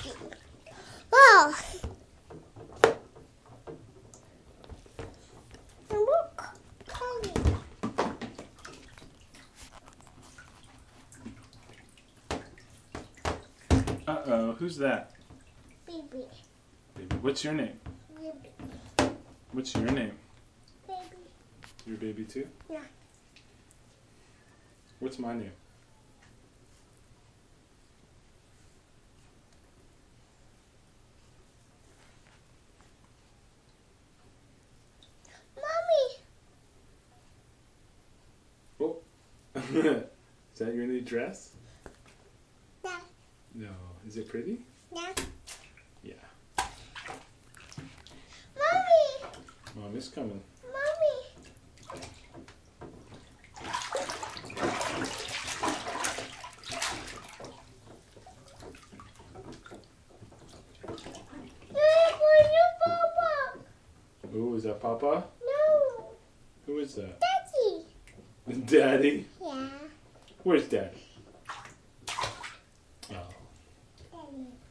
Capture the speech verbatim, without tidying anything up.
Wow. Look. Uh-oh, who's that? Baby. Baby. What's your name? Baby. What's your name? Baby. Your baby too? Yeah. What's my name? Mommy. Oh. Is that your new dress? Yeah. No. Is it pretty? Yeah. Yeah. Mommy. Mom is coming. Mommy. Hey, where's your Papa? Oh, is that Papa? No. Who is that? Daddy. Daddy? Yeah. Where's Daddy? Oh. Daddy.